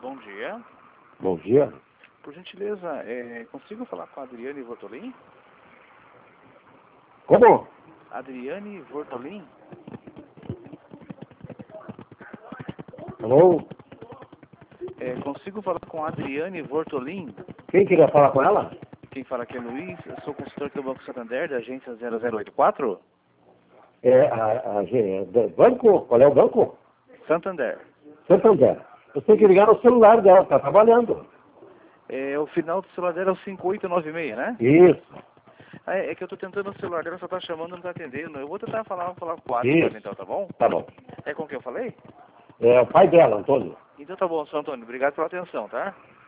Bom dia. Bom dia. Por gentileza, consigo falar com a Adriane Vortolin? Como? Adriane Vortolin? Alô? Consigo falar com a Adriane Vortolin? Quem queria falar com ela? Quem fala aqui é Luiz, eu sou consultor do Banco Santander, da agência 0084? Banco? Qual é o banco? Santander. Santander. Você tem que ligar no celular dela, tá trabalhando. O final do celular dela é o 5896, né? Isso. É que eu tô tentando o celular dela, só tá chamando, não tá atendendo. Eu vou tentar falar com o WhatsApp Isso. então, tá bom? Tá bom. É com quem eu falei? É o pai dela, Antônio. Então tá bom, seu Antônio. Obrigado pela atenção, tá?